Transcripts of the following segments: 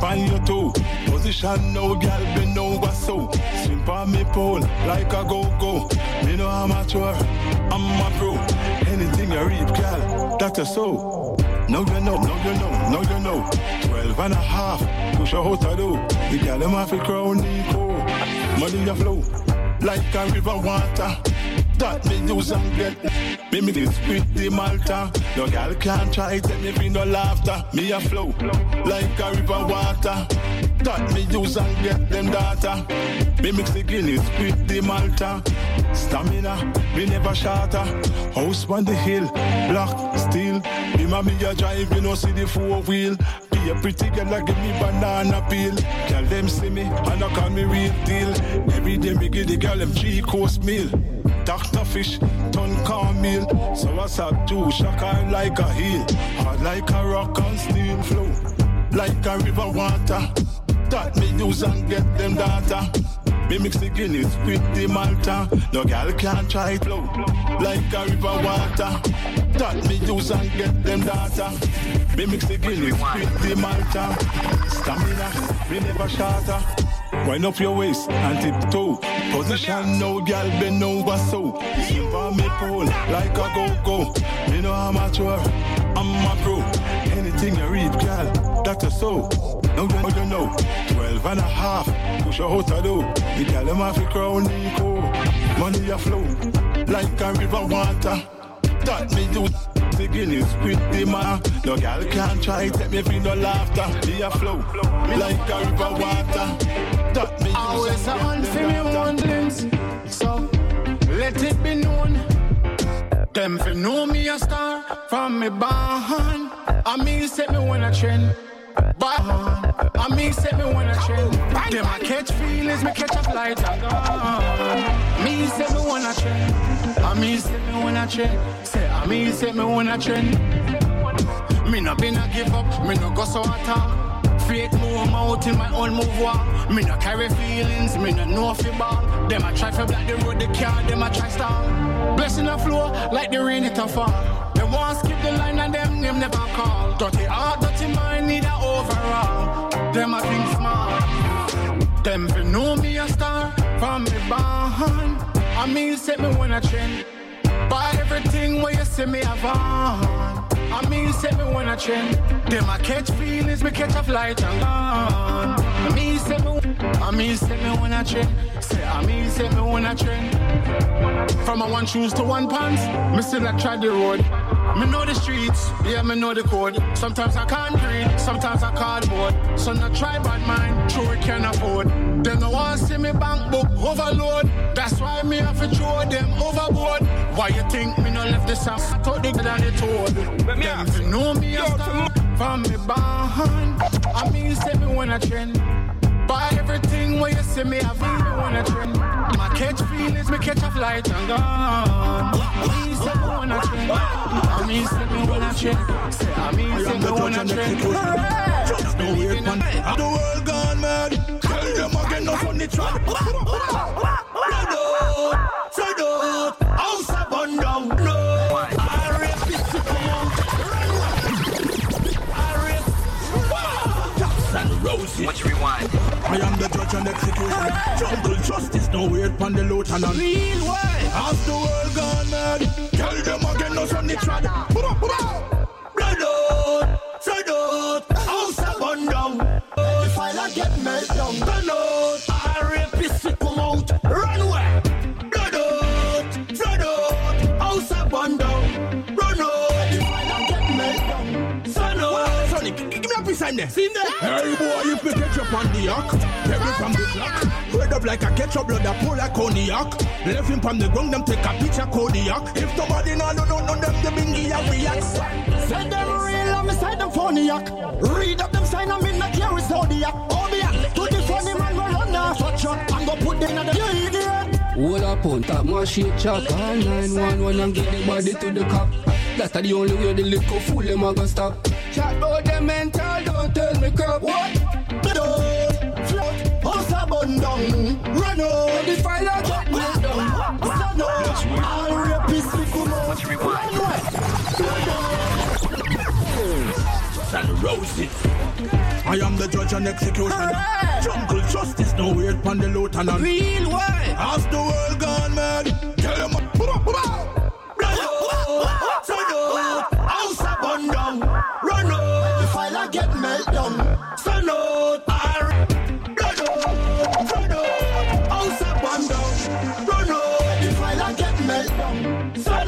on your toe. Position now, girl, bend over so. Swim on me pole like a go-go. Me no amateur, I'm a pro. Anything you reap, girl, that's a so. No you know, no you know, no you know. 12 and a half, push a out a do. The girl them have a crown Nico. Money a flow, like a river water. That me use and get. Me mix it with the Malta. No girl can't try it, me be no laughter. Me a flow, like a river water. That me use and get them data. Me mix the Guinness with the Malta. Stamina, me never shatter. House on the hill, black, steel. Me mommy a drive, you know see the 4-wheel. Be a pretty girl like give me banana peel. Girl them see me, and I call me real deal. Every day me give the girl them 3-course meal. Dr. Fish, ton cornmeal. So I said two shaka like a heel. Hard like a rock and steel flow. Like a river water. That me use and get them data. Me mix the Guinness with the Malta. No girl can't try it flow. Like a river water. That me use and get them data. Me mix the Guinness with the Malta. Stamina, me never shatter. Wind up your waist and tiptoe. Position now, girl, bend over so. Swim on me pole like a go-go. Me no amateur, I'm a pro. Anything you reap, girl, that's a so. No you know, 12 and a half, push a out a do. The girl them have a crown Nico. Money a flow, like a river water. That me do the Guinness with the man. No girl can't try it, me feel no laughter. Me a flow, like a river water. That me always a hunt for me wonderings. So, let it be known. Them fi know me a star from me born. I mean say me wanna trend. I mean say me wanna trend. Them I catch feelings, me catch a flight and gone. Me say me wanna trend. I mean say me wanna trend. Say I mean say me wanna trend. Me no been a give up, me no go so attack. Fake move out in my own move walk. Me no carry feelings, me no know fi ball. Them I try fi block the road, the car, them I try stall. Blessing a flow like the rain it a fall. Them want skip the line and them never call. Dirty heart, dirty mind, need a overall. Them I think smart. Them fi know me a star from me born. I mean say me wanna trend. Buy everything where you see me have on. I mean say me wanna trend. Them I catch feelings, me catch a flight and gone. I mean say me wanna trend. Say I mean say me wanna trend. From a one shoes to one pants, me still I try the road. Me know the streets, yeah me know the code. Sometimes I can't breathe, sometimes I cardboard. So not try bad mind, true we can afford. Them no want see me bank book overload. That's why me have to throw them overboard. Why you think me no left the song? Thought they than they told. Them fi know me a star from me born. I mean say me wanna trend. Buy everything where you see me have me wanna trend. My catch feelings, me catch a flight and gone. I mean say me wanna trend. I mean say me wanna trend. Say I mean say me wanna trend. Just no weird man. The world gone mad. Tell them again no funny track. Spread out, house up and down. No, I rip it to come out. I rip. Taps and roses. Watch rewind. I am the judge and executioner. Jungle justice, no weird pan the loot and real way. Half the world gone mad. Tell them again no funny track. Blood out, spread out, house up and down. If I get melt down, burn out. I rip it to come out. Run away. Hey boy, you pick ketchup on the yak. Pebble from the clock. Red up like a ketchup, blood that pour like cognac. Left him from the ground, them take a picture Kodiak. If somebody not know them, the bingy and react. Say them real, I'm beside them phoniac. Read up them sign, I'm in the carry Zodiac. Oh yeah, to the funny man, we run off a truck. I'm gonna put them in the idiot. Hold up on top, my shit chop. All 911 and get the body to the cop. That's the only way the liquor fool them a go stop. Chat about them mental, don't tell me crap. What? Don't float, house a bun down. Run out, the fire get moved down. Stand up, all rapists will come out. Watch rewind. And roses. I am the judge and executioner. Jungle justice, no wait pon the lieutenant. Real way. As the world gone mad, tell them House a burn down. Run out. The fire get melt down. Sun out. Blood out. House a burn down. Run out. The fire get melt down. Sun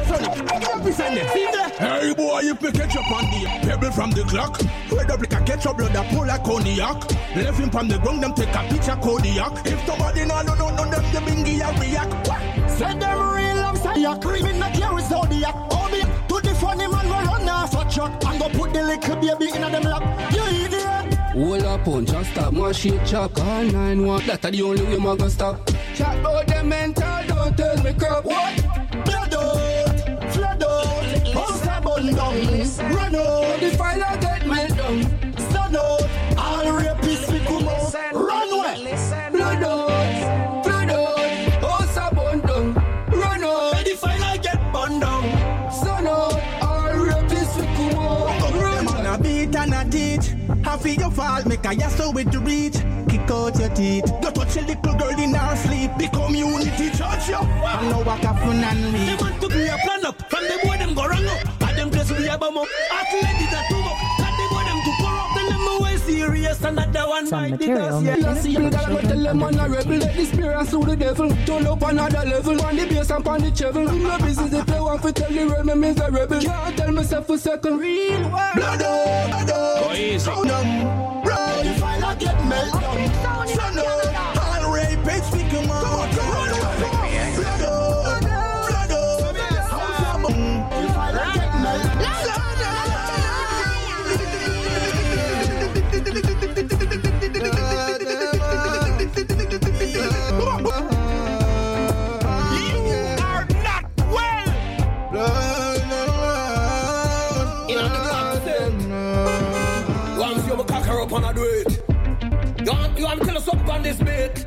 out. Hey boy, you pick ketchup on the pebble from the clock. Red up like a ketchup, blood a pull like cognac. Left him from the ground, them take a picture Kodiak. If somebody no them the bingy a react. Send them real upside your cream in the carry Zodiac. Obi to the funny man will run off a truck and go put the little baby in them lap. You idiot. Hold up, punch and stop my shit chop. All 9-1, that's the only way my gonna stop. Chat about them mental, don't tell me crap. What? Blood out, flood out, house a burn down. Run out, The fire get melt down. sun out, all rapists we come out. Run away. Blood out, house a burn down. Run out, The fire get burned down. sun out, all rapists we come out. Run Man a beat and a teach. Half of your fault, make a yasso with the reach. Kick out your teeth. Go touch a little girl in her sleep. The community church you. I know what happen and They me. want to be a plan up. From the boy them go wrong up. And them place we have them up. Athletic that too up. Got the boy them to corrupt. Then them way serious. And that one Some might material yeah. I see them girl, but tell them man a rebel. Let the spirit sue the devil. Turn up another level. On the bass and on the treble. No business if they want to tell the real me miserable. Can't tell myself for second. Real word. Blood out, blood out. Go easy. Sound them. Run. The fire get melt down. Sun out. All rapists we come out. Run away. Blood out, blood out. House a burn. The fire get melt down. Up and I do it. You want to tell us something on this bit?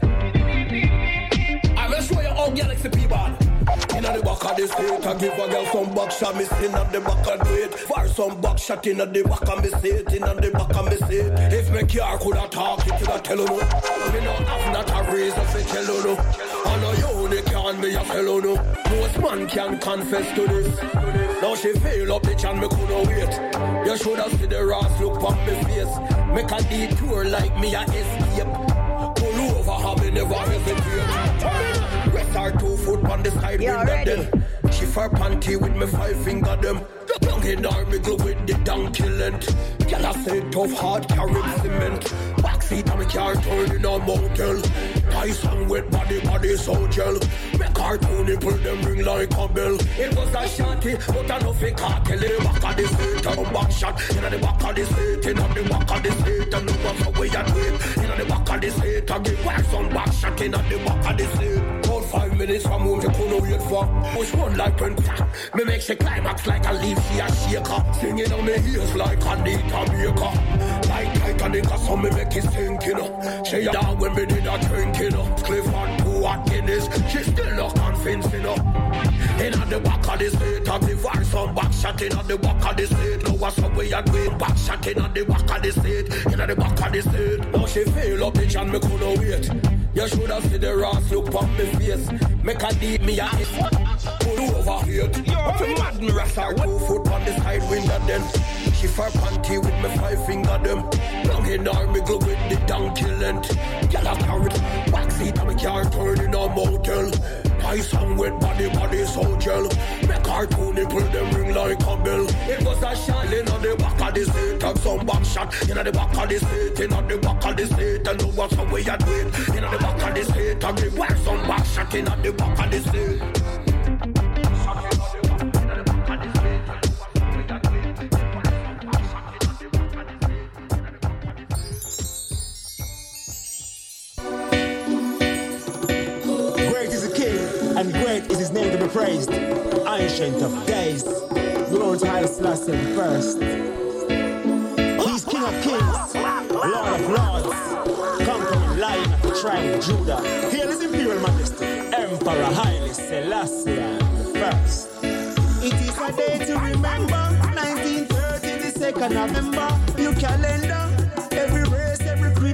I will show you how Galaxy P-Ball. In the back of the state, I give a girl some back shot, me sitting at the back of the it. For some back shot in the back of me seat, in the back of me seat. If me car could have talked, it could have tell you no. Me no have not a reason to tell you no. I know you only can me a tell you no. Most man can confess to this. Now she feel up bitch and me couldn't wait. You should have seen the Ross look on me face. Make a detour like me a escape. Pull over, have me never hesitate. Rest her 2 foot on the side window then. She fur panty with me 5 finger them. Young in army glue with the donkey length. Girl I say tough hard carrying cement. Backseat of me car turning on motel. Nice and wet body so gel. Make her 2 nipple them ring like a bell. It was a shanty but I know fake cartel. In the back of the seat and back shot. In the back of the seat, in the back of the seat. And no one's away and wait. In the back of the seat I give back some back shot. In the back of the seat. About 5 minutes from home, you couldn't wait for. Push one like when me make she climax like a leaf, she a shaker. Singing on me ears like Anita Baker. Like Titanic, so me make it sink, you know. She a dog when me did a drink, you know. Cliff and 2 at Guinness, she still not convinced, you know. In the back of the seat, I give her some back shot in the back of the seat. Now what's the way I do it? Back shot in the back of the seat. In the back of the seat. Now she feel up bitch and me couldn't wait. You should have seen the Ross look on me face. Make a deep me a hit. Pull over here. What's a mad me rest her 2 foot on the side window then. She fur panty with me 5 finger them. Long in army glue with the donkey length. Girl I carry backseat of me car turning on motel. Nice and wet body so gel. Make her 2 nipple them ring like a bell. It was a shot in the back of the seat. And some back shot in the back of the seat. In the back of the seat. And no what's the way I do it. In the back of the seat. And give her some back shot in the back of the seat. And great is his name to be praised. Ancient of days, Lord Haile Selassie the first. He's King of Kings, Lord of Lords, conquering Lion of the tribe of Judah. Hail His Imperial Majesty, Emperor Haile Selassie the first. It is a day to remember, 1930, the 2nd November, new calendar.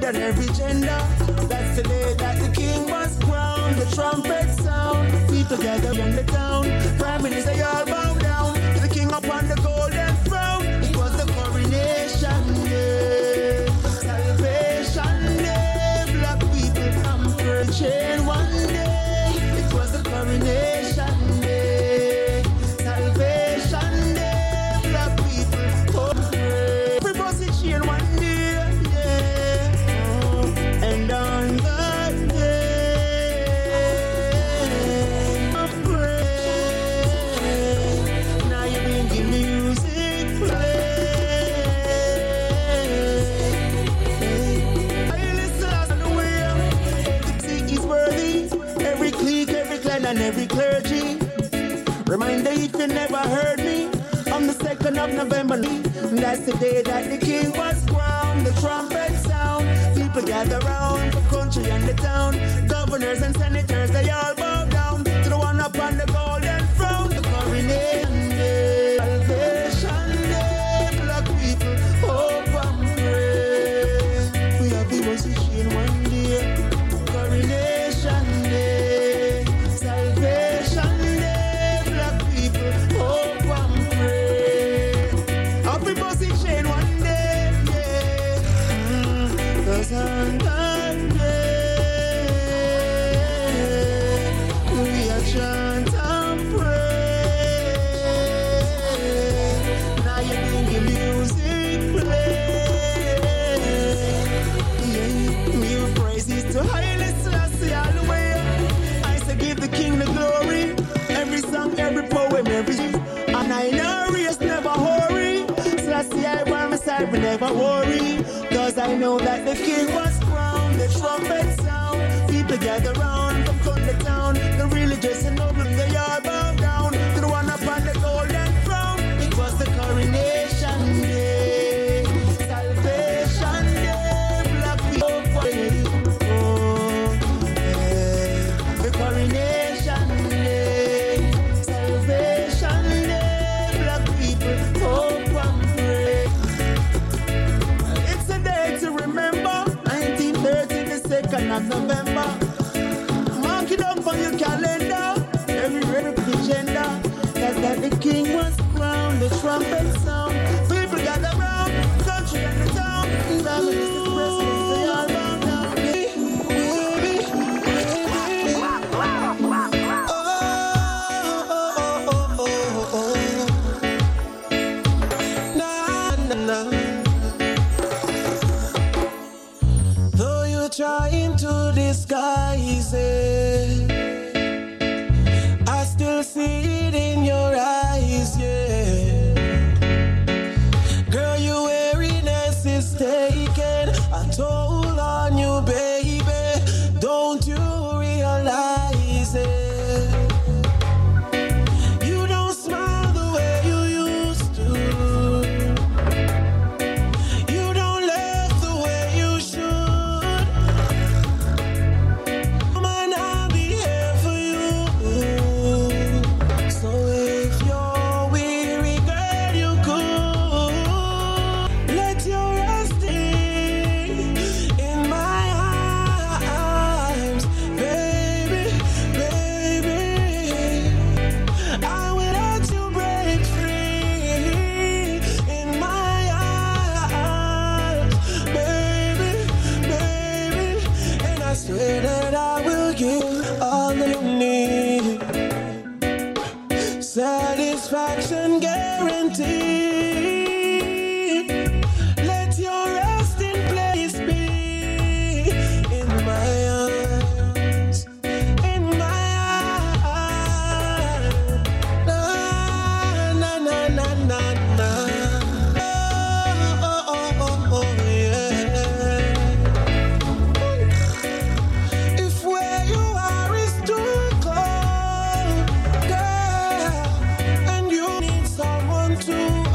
and every gender. That's the day that the king was crowned. The trumpet sound, people gather in the town. Prime Minister, y'all bow down to the king upon the golden throne. It was the coronation day, salvation day. Black people come for a chain one day. It was the coronation day, salvation day. Black people come for every bus is chain one day, yeah. Oh, and on that day, I pray. Now you bring the music play. I listen as the way everything is worthy. Every clique, every clan, and every clergy. Reminder if you never heard me. On the 2nd of November, that's the day that the king was crowned. The trumpet sound, people gather round the country and the town. Governors and senators, they all bow down to the one upon the golden throne. The coronation day, salvation day. Black people, hope and pray. We have the position one day. Coronation day, salvation day. Black people, hope and pray. Happy position one day, yeah. 'Cause on that day, we are chant and pray. Now you bring the music play. Yeah, new praises to Haile Selassie all the way. I say give the king the glory. Every song, every poem, every and I know race never hurry. Selassie I by my side, we never worry. 'Cause I know that the king was crowned. The trumpet sound, people gather round from country town. The religious and noble, they all bow down to the one upon the golden throne. It was the coronation day, salvation day. Black people, oh, yeah. The coronation day, salvation day. Black people, hope and pray. It's a day to remember. 1930, the 2nd of November. Mark it up on your calendar. Every agenda. That's that the king was crowned. The trumpet sound. People gather round, country and the town. That was the president. They all bow down. Though you're trying to disguise it, I still see it in your eyes, yeah. Girl, your weariness is taken a toll on you, baby. Don't you realize it? You don't smile the way you used to. You don't laugh the way you should. Man, I'll be here for you. So if you're weary, girl, you could let your resting in my arms, baby, baby. I will let you break free in my arms, baby, baby. And I swear that I will give all that you need. Satisfaction guaranteed. Let your resting place be in my arms, in my arms. Na na na na na na. Oh oh oh oh yeah. If where you are is too cold, girl, and you need someone to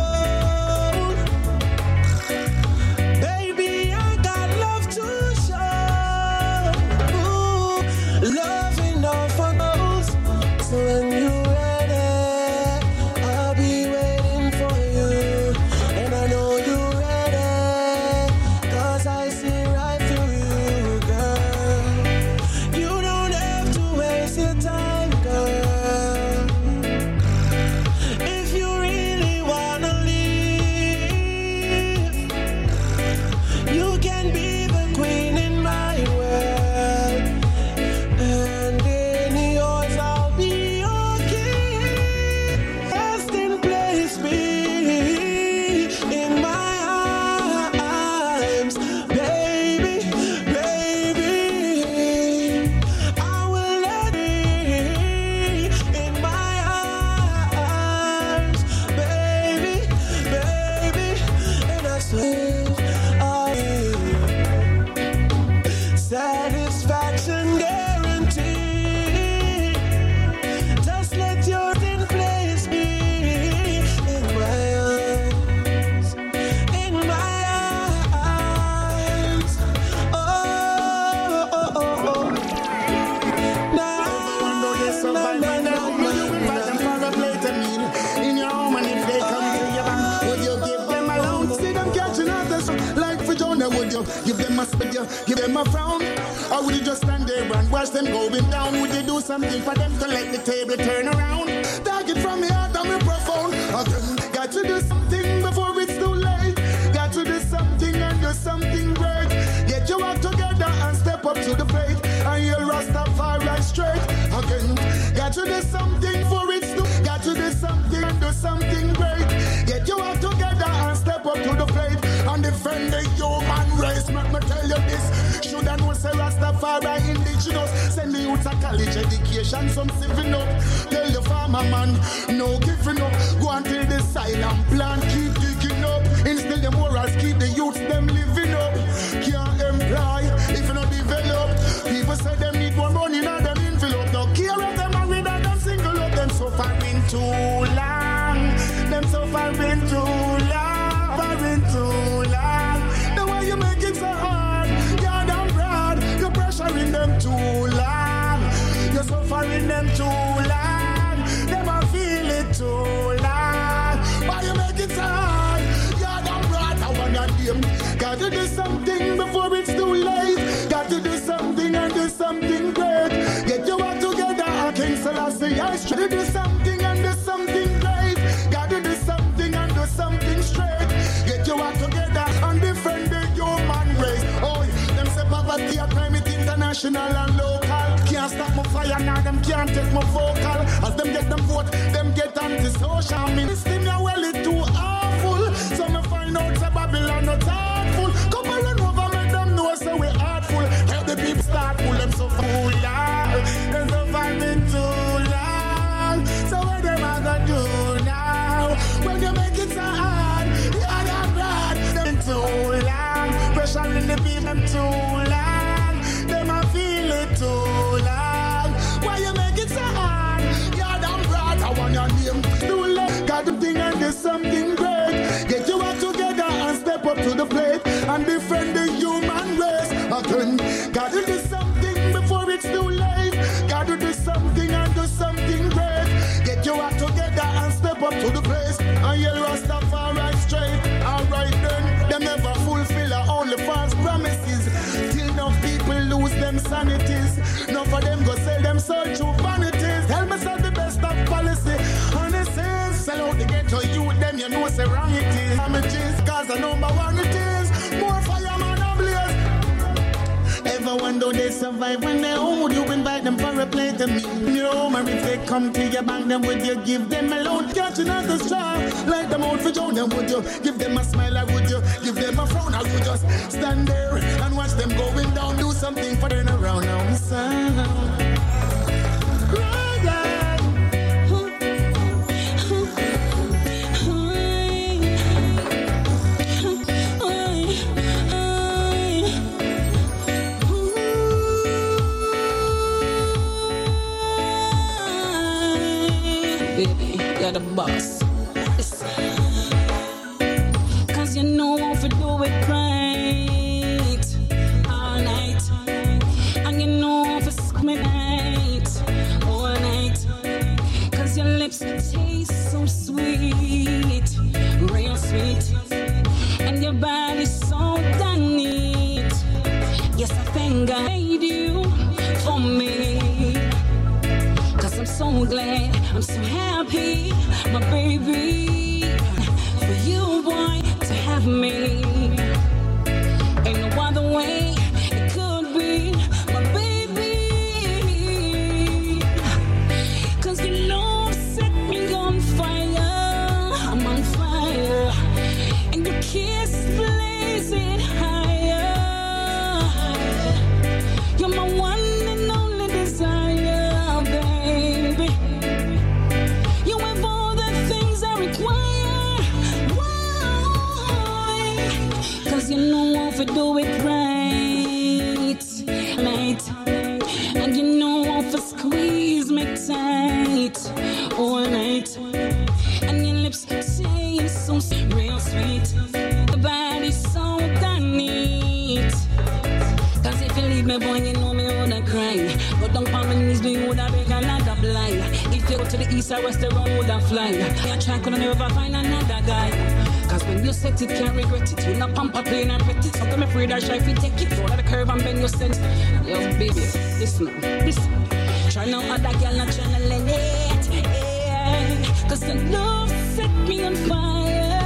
would you give them a spit, you give them a frown? Or would you just stand there and watch them going down? Would you do something for them to let the table turn around? Target from me heart and me profound. Again, got to do something before it's too late. Got to do something and do something great. Get your act together and step up to the plate. And you'll Rastafari straight. Again, got to do something for it's too. Got to do something and do something great. Get your act together and step up to the plate. And defend the human race. Let me tell you this. Should I know say Rastafari indigenous? Send the youth a college education, some saving up. Tell the farmer man, no giving up. Go until the silent plant keep digging up. Instill the morals, keep the youths them living up. Can't employ if you not develop. People say them need more money, now them envelope. No care if them married and them single up. Them suffering too long. Them suffering too long. Suffering too long. The way you make it so hard, you're damn proud. You're pressuring them too long. You're suffering them too long. Them I feel it too long. Why you make it so hard? You're damn proud. I wanna them. Got to do something before it's too late. Got to do something and do something great. Get your act together, King Selassie. I try to do something and do something great. Got to do something and do something straight. Get your act together and defend the human race. Oh, them say poverty a crime, it international and local. Can't stop my fire now, them can't take my vocal. As them get them vote, them get anti-social. Ministry me well it too awful. So me find out say Babylon not thoughtful. Come and run over, make them know so we artful. Tell the people start pull them so full long. Them so fighting too long. So what them a gonna do now? When you make it so hard, you're not glad. Them too long. Pressure in the people, them too long. Them a feel it too long. Why you make it so hard? You're damn proud. I want your name too long. Got the thing and there's something great. Get you out together and step up to the plate and defend the human race. Again, gotta do something before it's too late. Gotta do something and do something great. Get you out together and step up to the place and yell Rastafari straight. Alright then, them never fulfill only false promises. Till enough people lose them sanities. None for them go sell them soul to vanities. Tell me say the best of policy. Honestly, sell out the ghetto youth, them you know say wrong it is. Damages, cause the number one it is. More fireman ablaze. Ever wonder they survive when they're home? Would you invite them for a plate of meat? No, man, if they come to your bank, then would you give them a loan? Catching out the straw, like them out for John, then would you give them a smile, or would you give them a frown? Or would you just stand there and watch them going down? Do something for them around now, son. You're the boss. Cause you know how to do it right all night. And you know how to suck me night all night. Cause your lips taste so sweet, real sweet. And your body's so damn neat. Yes, I think I made you for me. Cause I'm so glad, I'm so happy, my baby, for you, boy, to have me. Ain't no other way it could be, my baby. Cause your love set me on fire, I'm on fire. And your kiss blaze it higher. You're my one and only desire. You know how to do it right, and you know how to squeeze me tight all night. And your lips say so real sweet, the body's so damn neat. Cause if you leave me, boy, you know me woulda cry. Go down on my knees, do you woulda beg another blind. If you go to the east or west, the road woulda fly. I try, could never find another guy. Cause when you set it, can't regret it. You not pamper, plain and pretty. Sometimes I'm afraid I shy if you take it. Roll out the curve and bend your sense. Yo, baby, listen. Try now, other girl not trying to let it. Yeah. Cause the love set me on fire.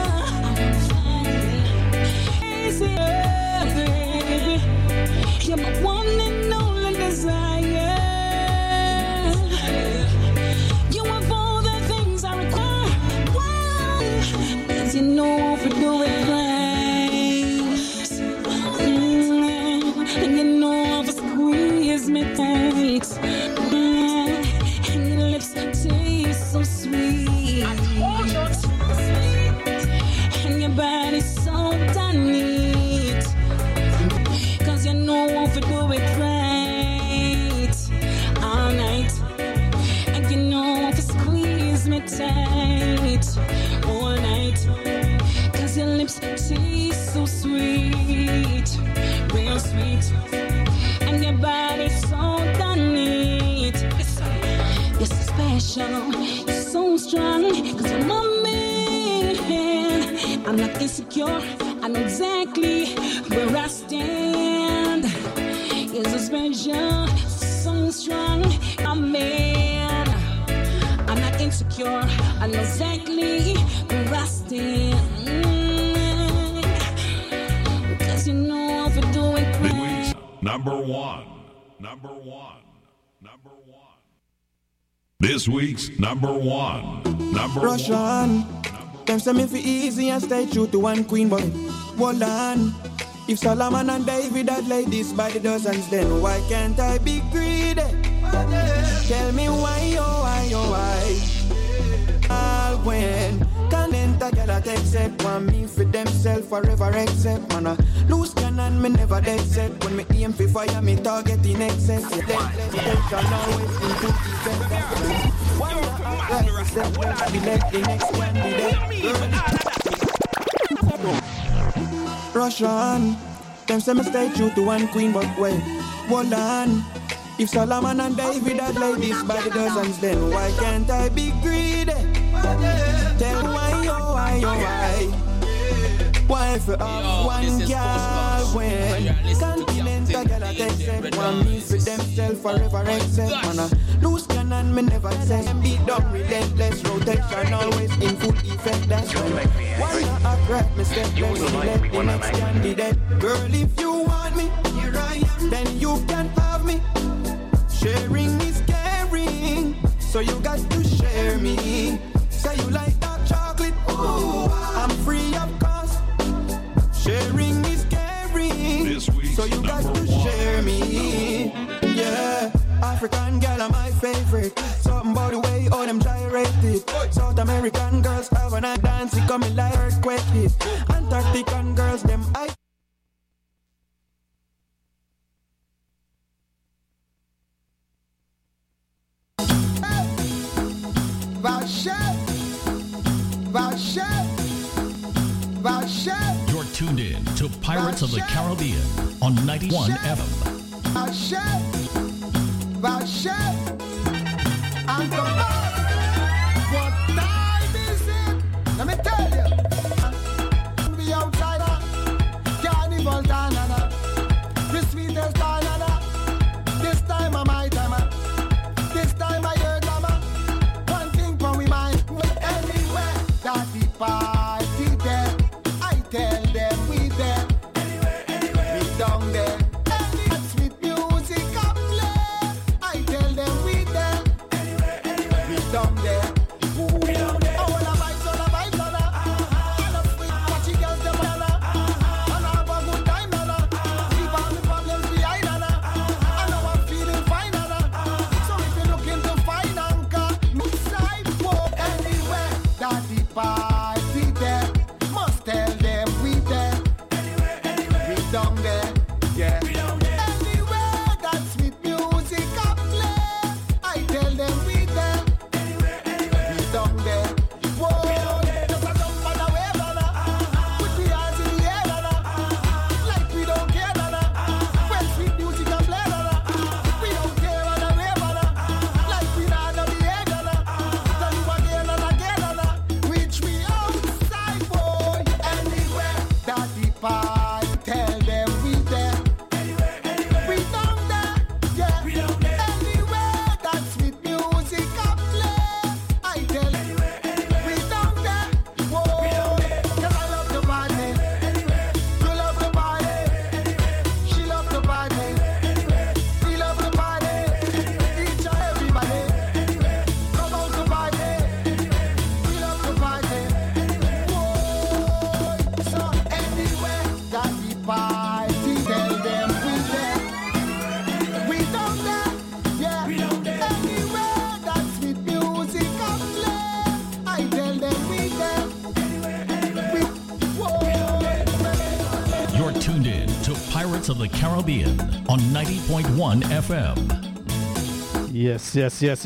Easy, baby. You're my one and only desire. You have all the things I require. Cause you know if you do it right. And you know if you squeeze me tight. And your lips taste so sweet. And your body's so done neat. Cause you know if you do it right all night. And you know if you squeeze me tight all night. Cause your lips taste so sweet, real sweet. And your body's so done neat. You're so special, you're so strong. Cause you're my man. I'm not insecure, I know exactly where I stand. You're so special, so strong, a man. I'm not insecure, I know exactly where I stand. Cause you know if you do it right. Number one. This week's number one. Rush on. Them say me fi easy and stay true to one queen, but hold on. If Solomon and David had laid this by the dozens, then why can't I be greedy? Tell me why, oh why, oh why? All when can't a girl accept one me for themself forever except man a loose cannon me never dead set. When me aim for fire me target in excess. They can always into defense. The next candidate. Rush on. Them say me stay true to one queen, but wait, hold on. If Solomon and David had laid this by the dozens, then why can't I be greedy? Tell me why, oh why, oh why? Why for up one girl when continental girl accept one me for themselves forever except man a loose cannon me never say beat down relentless rotation always in full effect. That's why why not act right me step let's select the next candidate. Girl if you want me here I am then you can have me. Sharing is caring so you got to share me. Say you like dark chocolate, ooh, I'm free of cost. Sharing is caring, so you got to share me. Yeah, African girl are my favorite. Something about the way all them gyrated. South American girls have a night dance, it coming like earthquake hit. Antarctican girls, them I. You're tuned in to Pirates of the Caribbean on 91 FM. What time is it? Let me tell you. Be outsider, carnival tanana, the sweetest tanana. This time of my time, this time of your drama. One thing for we mind, anywhere that the party there. I tell them we there, anywhere, we down there. Any sweet music up play. I tell them we there, anywhere, we down there. We down there. All the vibes, all the vibes, all the sweet party girls them and have a good time leave all the problems behind and now I'm feeling fine so if you're looking to find anchor, move side walk anywhere that the party there. Must tell them we there, anywhere, we down there, yeah. Anywhere that sweet music up play, I tell them we there, anywhere, we down there. Whoa, just a jump on the wave, put the hands in the air, like we don't care, when sweet music up play, we don't care on the wave, like we not the behavior, tell you again and again, reach me outside, whoa. the Caribbean on 90.1 FM. Yes.